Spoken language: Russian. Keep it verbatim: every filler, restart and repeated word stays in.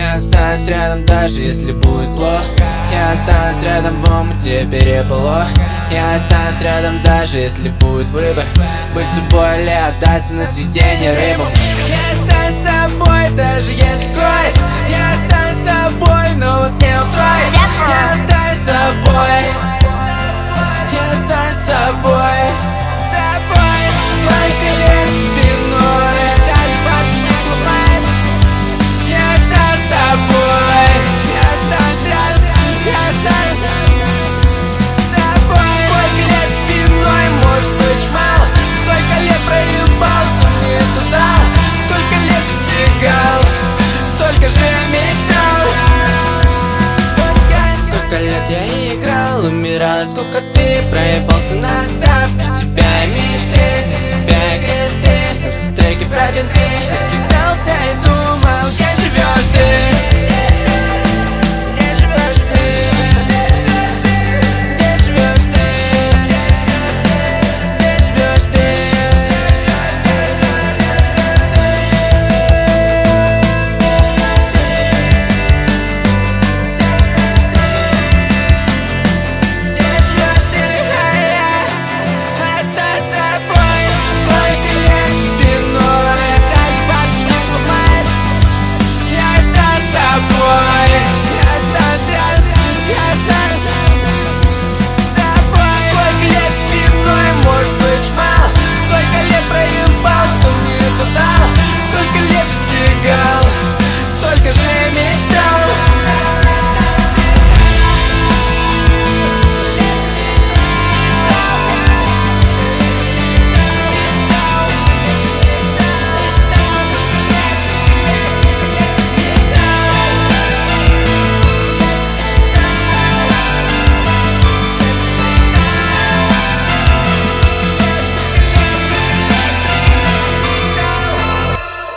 Я останусь рядом, даже если будет плохо. Я останусь рядом в омуте переполох. Я останусь рядом, даже если будет выбор: быть собой или отдаться на съедение рыбам. Я останусь собой, даже если кроет. Я останусь собой, но вас не устроит. Я останусь собой. Я останусь собой. Собой. Сколько лет спиной, даже бабки не сломает. Я останусь собой. Я останусь рядом. Я останусь собой. Сколько лет спиной, может быть мало. Сколько лет проебал, что мне туда. Сколько лет достигал, столько же мечтал. Сколько лет я играл, умирал. Сколько ты проебался на ставке. Тебя и мечты, на себя и кресты. На все треки про бинты я скидался и